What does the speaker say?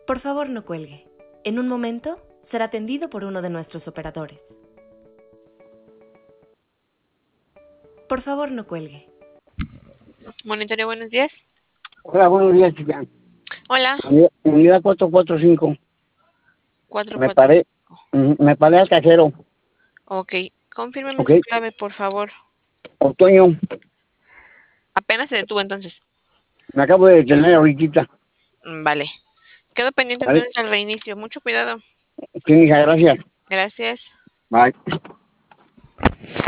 Por favor, no cuelgue. En un momento será atendido por uno de nuestros operadores. Por favor, no cuelgue. Monitoreo, buenos días. Hola, buenos días, chica. Hola. Unidad 445. Me 445. paré al cajero. Ok. Confírmeme Ok. su clave, por favor. Otoño, Apenas se detuvo entonces. me acabo de detener ahorita. Vale. Quedo pendiente Vale. entonces al reinicio. Mucho cuidado. Sí, hija, gracias. Gracias. Bye.